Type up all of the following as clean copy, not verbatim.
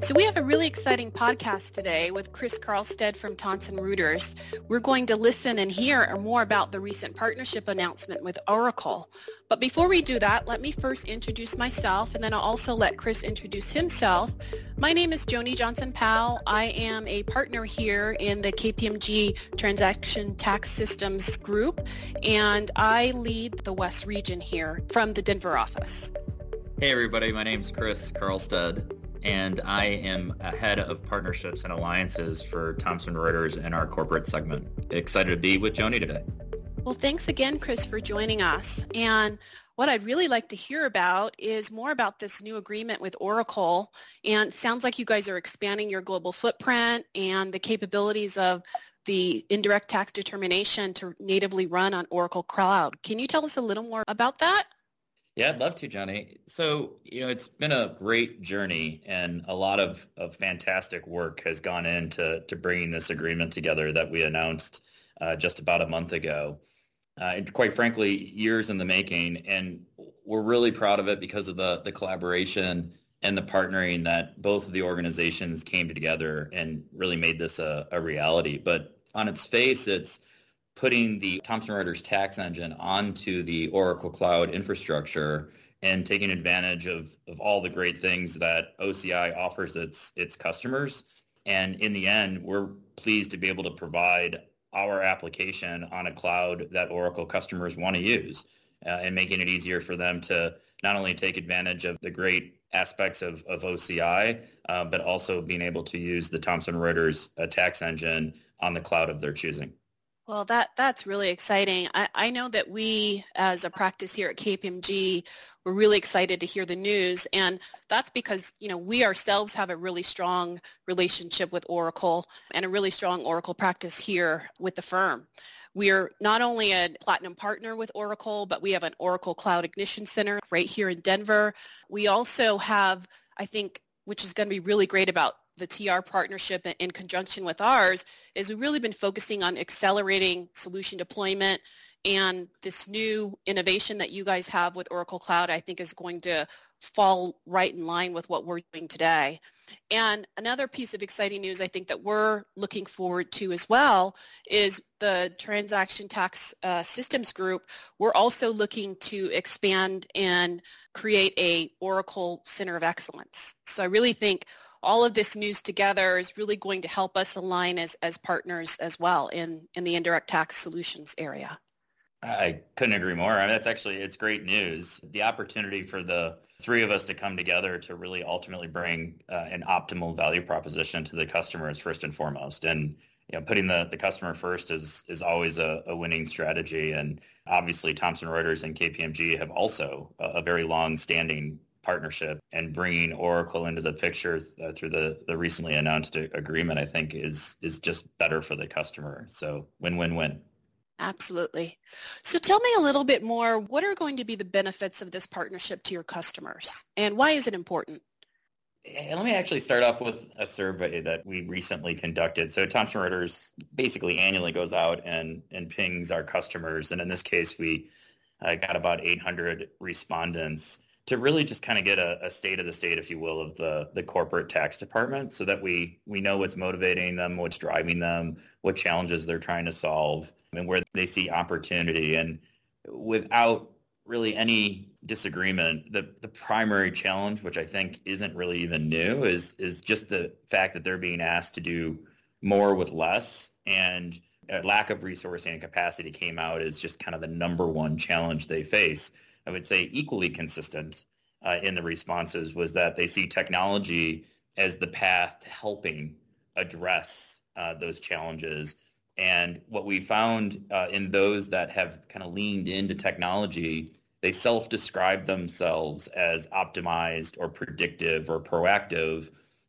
So we have a really exciting podcast today with Chris Carlstead from Thomson Reuters. We're going to listen and hear more about the recent partnership announcement with Oracle. But before we do that, let me first introduce myself, and then I'll also let Chris introduce himself. My name is Joni Johnson-Powell. I am a partner here in the KPMG Transaction Tax Systems Group, and I lead the West region here from the Denver office. Hey everybody, my name's Chris Carlstead, and I am a head of partnerships and alliances for Thomson Reuters in our corporate segment. Excited to be with Joni today. Well, thanks again, Chris, for joining us. And what I'd really like to hear about is more about this new agreement with Oracle. And it sounds like you guys are expanding your global footprint and the capabilities of the indirect tax determination to natively run on Oracle Cloud. Can you tell us a little more about that? Yeah, I'd love to, Johnny. So, it's been a great journey, and a lot of fantastic work has gone into bringing this agreement together that we announced just about a month ago. And quite frankly, years in the making, and we're really proud of it because of the collaboration and the partnering that both of the organizations came together and really made this a reality. But on its face, it's putting the Thomson Reuters tax engine onto the Oracle Cloud infrastructure and taking advantage of all the great things that OCI offers its customers. And in the end, we're pleased to be able to provide our application on a cloud that Oracle customers want to use, and making it easier for them to not only take advantage of the great aspects of OCI, but also being able to use the Thomson Reuters tax engine on the cloud of their choosing. Well, that's really exciting. I know that we, as a practice here at KPMG, we're really excited to hear the news, and that's because, we ourselves have a really strong relationship with Oracle and a really strong Oracle practice here with the firm. We are not only a platinum partner with Oracle, but we have an Oracle Cloud Ignition Center right here in Denver. We also have, I think, which is going to be really great about the TR partnership in conjunction with ours, is we've really been focusing on accelerating solution deployment, and this new innovation that you guys have with Oracle Cloud, I think, is going to fall right in line with what we're doing today. And another piece of exciting news I think that we're looking forward to as well is the Transaction Tax Systems Group. We're also looking to expand and create a Oracle Center of Excellence. So I really think all of this news together is really going to help us align as partners as well in the indirect tax solutions area. I couldn't agree more. I mean, it's great news. The opportunity for the three of us to come together to really ultimately bring an optimal value proposition to the customer is first and foremost. And putting the customer first is always a winning strategy. And obviously, Thomson Reuters and KPMG have also a very long-standing partnership, and bringing Oracle into the picture through the recently announced agreement, I think, is just better for the customer. So win-win-win. Absolutely. So tell me a little bit more, what are going to be the benefits of this partnership to your customers, and why is it important? And let me actually start off with a survey that we recently conducted. So Thomson Reuters basically annually goes out and pings our customers. And in this case, we got about 800 respondents to really just kind of get a state of the state, if you will, of the corporate tax department, so that we know what's motivating them, what's driving them, what challenges they're trying to solve, and where they see opportunity. And without really any disagreement, the primary challenge, which I think isn't really even new, is just the fact that they're being asked to do more with less, and a lack of resourcing and capacity came out as just kind of the number one challenge they face. I would say equally consistent in the responses was that they see technology as the path to helping address those challenges. And what we found in those that have kind of leaned into technology, they self-describe themselves as optimized or predictive or proactive.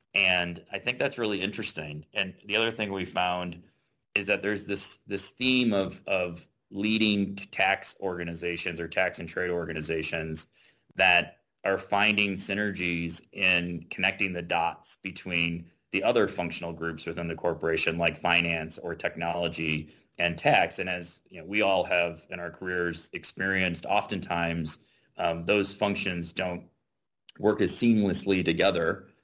And I think that's really interesting. And the other thing we found is that there's this theme of leading tax organizations or tax and trade organizations that are finding synergies in connecting the dots between the other functional groups within the corporation, like finance or technology and tax. And as we all have in our careers experienced, oftentimes those functions don't work as seamlessly together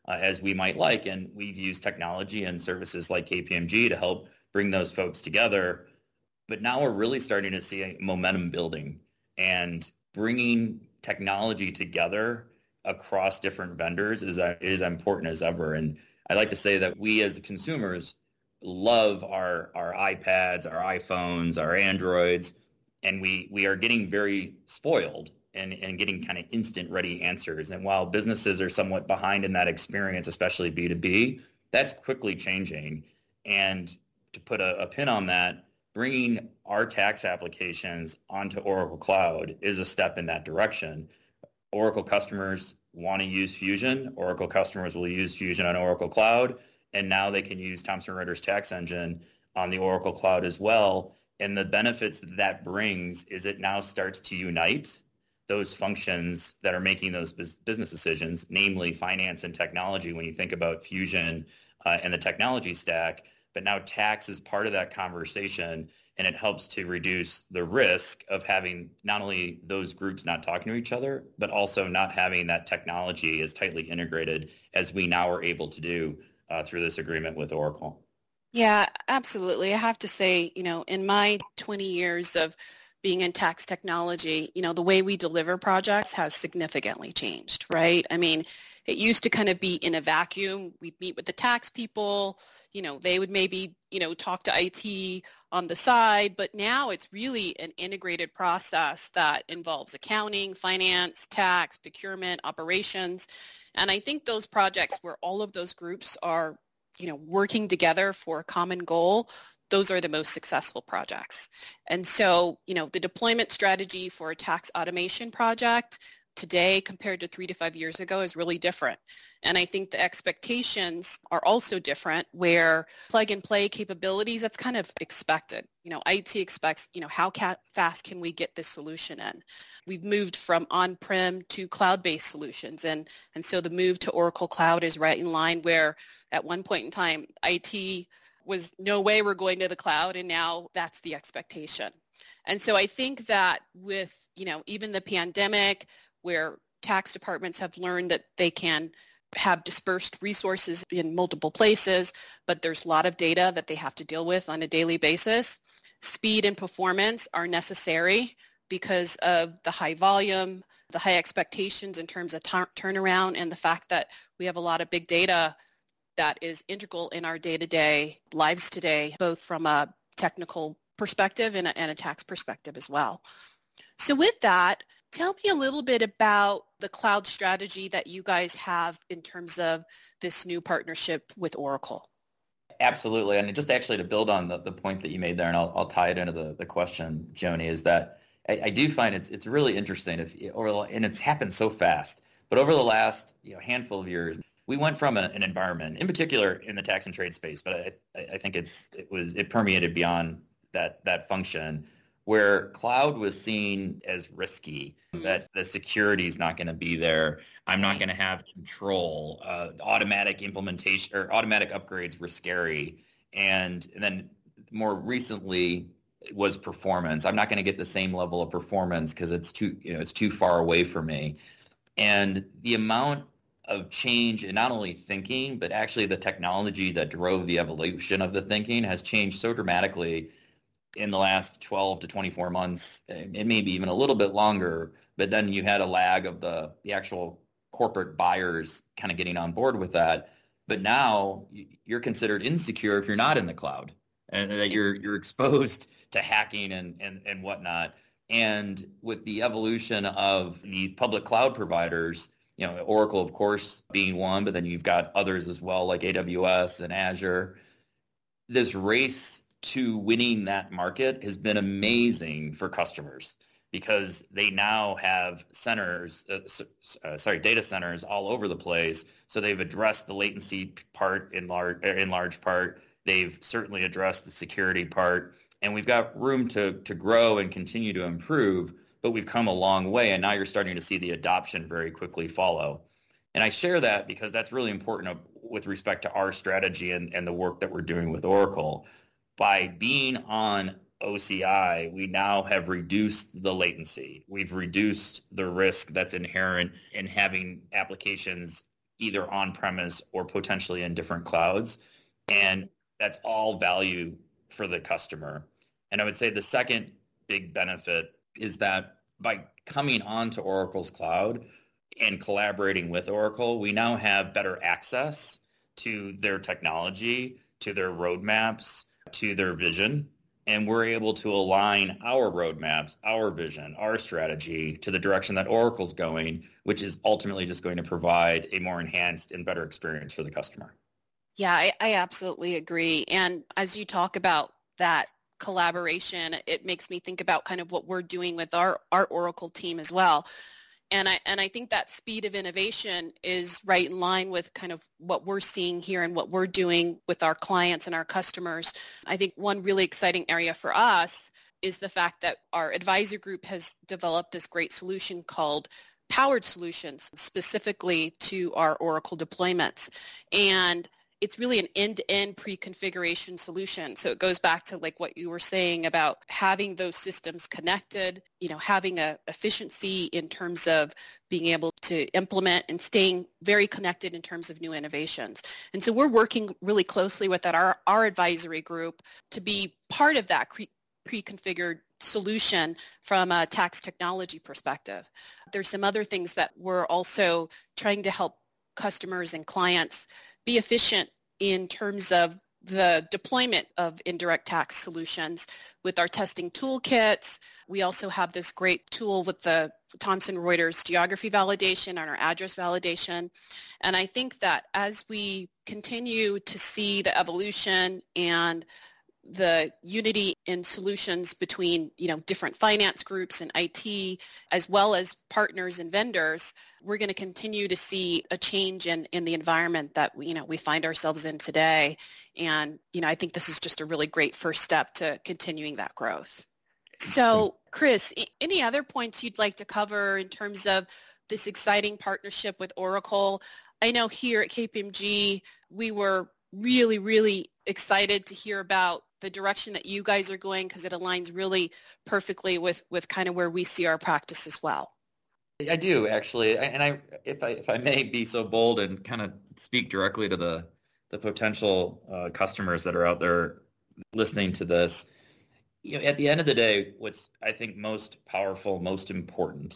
as we might like. And we've used technology and services like KPMG to help bring those folks together. But now we're really starting to see a momentum building, and bringing technology together across different vendors is as important as ever. And I like to say that we as consumers love our iPads, our iPhones, our Androids, and we are getting very spoiled and getting kind of instant ready answers. And while businesses are somewhat behind in that experience, especially B2B, that's quickly changing. And to put a pin on that, bringing our tax applications onto Oracle Cloud is a step in that direction. Oracle customers want to use Fusion. Oracle customers will use Fusion on Oracle Cloud, and now they can use Thomson Reuters Tax Engine on the Oracle Cloud as well. And the benefits that brings is it now starts to unite those functions that are making those business decisions, namely finance and technology when you think about Fusion and the technology stack. But now tax is part of that conversation, and it helps to reduce the risk of having not only those groups not talking to each other, but also not having that technology as tightly integrated as we now are able to do through this agreement with Oracle. Yeah, absolutely. I have to say, in my 20 years of being in tax technology, the way we deliver projects has significantly changed, right? I mean, it used to kind of be in a vacuum. We'd meet with the tax people, they would maybe, talk to IT on the side, but now it's really an integrated process that involves accounting, finance, tax, procurement, operations. And I think those projects where all of those groups are, working together for a common goal, those are the most successful projects. And so, the deployment strategy for a tax automation project today compared to 3 to 5 years ago is really different. And I think the expectations are also different, where plug and play capabilities, that's kind of expected. IT expects, how fast can we get this solution in? We've moved from on-prem to cloud-based solutions. And so the move to Oracle Cloud is right in line, where at one point in time, IT was no way we're going to the cloud, and now that's the expectation. And so I think that with, even the pandemic, where tax departments have learned that they can have dispersed resources in multiple places, but there's a lot of data that they have to deal with on a daily basis. Speed and performance are necessary because of the high volume, the high expectations in terms of turnaround, and the fact that we have a lot of big data that is integral in our day-to-day lives today, both from a technical perspective and a tax perspective as well. So with that, tell me a little bit about the cloud strategy that you guys have in terms of this new partnership with Oracle. Absolutely. And just actually to build on the point that you made there, and I'll tie it into the question, Joni, is that I do find it's really interesting, and it's happened so fast. But over the last handful of years, we went from an environment, in particular in the tax and trade space, but I think it permeated beyond that function, where cloud was seen as risky, that the security is not going to be there. I'm not going to have control. Automatic implementation or automatic upgrades were scary. And then more recently was performance. I'm not going to get the same level of performance because it's too far away from me. And the amount of change in not only thinking, but actually the technology that drove the evolution of the thinking has changed so dramatically in the last 12 to 24 months, and maybe even a little bit longer. But then you had a lag of the actual corporate buyers kind of getting on board with that. But now you're considered insecure if you're not in the cloud, and that you're exposed to hacking and whatnot. And with the evolution of these public cloud providers, Oracle, of course, being one, but then you've got others as well, like AWS and Azure. This race to winning that market has been amazing for customers, because they now have data centers all over the place. So they've addressed the latency part in large part. They've certainly addressed the security part, and we've got room to grow and continue to improve, but we've come a long way, and now you're starting to see the adoption very quickly follow. And I share that because that's really important with respect to our strategy and the work that we're doing with Oracle. By being on OCI, we now have reduced the latency. We've reduced the risk that's inherent in having applications either on-premise or potentially in different clouds. And that's all value for the customer. And I would say the second big benefit is that by coming onto Oracle's cloud and collaborating with Oracle, we now have better access to their technology, to their roadmaps, to their vision. And we're able to align our roadmaps, our vision, our strategy to the direction that Oracle's going, which is ultimately just going to provide a more enhanced and better experience for the customer. Yeah, I absolutely agree. And as you talk about that collaboration, it makes me think about kind of what we're doing with our Oracle team as well. And I think that speed of innovation is right in line with kind of what we're seeing here and what we're doing with our clients and our customers. I think one really exciting area for us is the fact that our advisor group has developed this great solution called Powered Solutions, specifically to our Oracle deployments. And it's really an end-to-end pre-configuration solution. So it goes back to like what you were saying about having those systems connected, having a efficiency in terms of being able to implement and staying very connected in terms of new innovations. And so we're working really closely with our advisory group to be part of that pre-configured solution from a tax technology perspective. There's some other things that we're also trying to help customers and clients be efficient in terms of the deployment of indirect tax solutions with our testing toolkits. We also have this great tool with the Thomson Reuters geography validation and our address validation. And I think that as we continue to see the evolution and the unity in solutions between, different finance groups and IT, as well as partners and vendors, we're going to continue to see a change in the environment that we find ourselves in today. And, I think this is just a really great first step to continuing that growth. So, Chris, any other points you'd like to cover in terms of this exciting partnership with Oracle? I know here at KPMG, we were really, really excited to hear about the direction that you guys are going because it aligns really perfectly with kind of where we see our practice as well. I do actually, and if I may be so bold and kind of speak directly to the potential customers that are out there listening to this. At the end of the day, what's I think most powerful, most important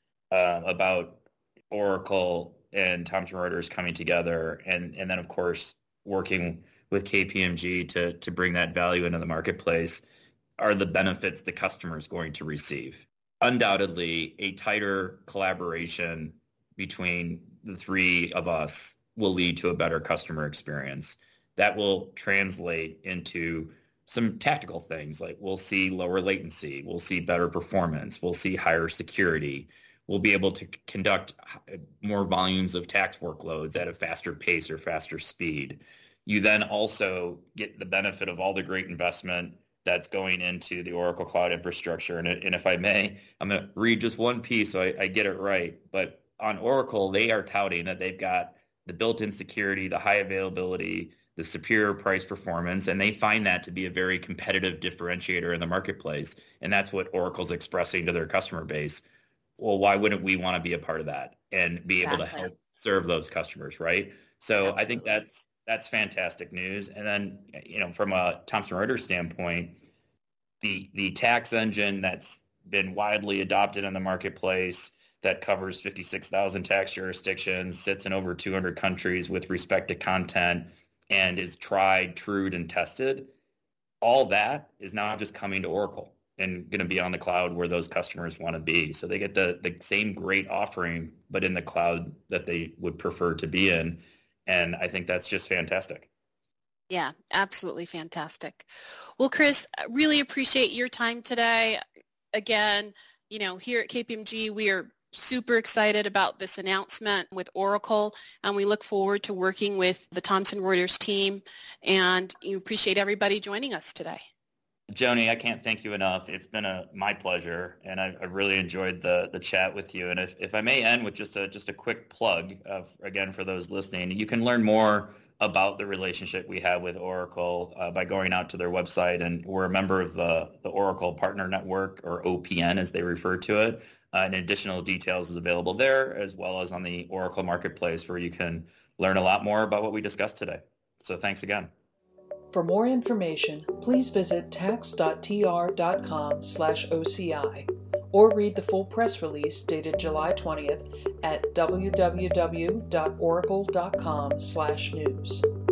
about Oracle and Thomson Reuters coming together, and then of course working with KPMG to bring that value into the marketplace are the benefits the customer is going to receive. Undoubtedly, a tighter collaboration between the three of us will lead to a better customer experience. That will translate into some tactical things like we'll see lower latency, we'll see better performance, we'll see higher security, we'll be able to conduct more volumes of tax workloads at a faster pace or faster speed. You then also get the benefit of all the great investment that's going into the Oracle Cloud infrastructure. And if I may, I'm going to read just one piece so I get it right. But on Oracle, they are touting that they've got the built-in security, the high availability, the superior price performance, and they find that to be a very competitive differentiator in the marketplace. And that's what Oracle's expressing to their customer base. Well, why wouldn't we want to be a part of that and be able to help serve those customers, right? So absolutely. I think that's fantastic news. And then, from a Thomson Reuters standpoint, the tax engine that's been widely adopted in the marketplace that covers 56,000 tax jurisdictions, sits in over 200 countries with respect to content, and is tried, trued, and tested, all that is now just coming to Oracle and going to be on the cloud where those customers want to be. So they get the same great offering, but in the cloud that they would prefer to be in. And I think that's just fantastic. Yeah, absolutely fantastic. Well, Chris, I really appreciate your time today. Again, here at KPMG, we are super excited about this announcement with Oracle, and we look forward to working with the Thomson Reuters team, and you appreciate everybody joining us today. Joni, I can't thank you enough. It's been my pleasure, and I really enjoyed the chat with you. And if I may end with just a quick plug again, for those listening, you can learn more about the relationship we have with Oracle by going out to their website. And we're a member of the Oracle Partner Network, or OPN as they refer to it. and additional details is available there, as well as on the Oracle Marketplace, where you can learn a lot more about what we discussed today. So thanks again. For more information, please visit tax.tr.com/OCI or read the full press release dated July 20th at www.oracle.com/news.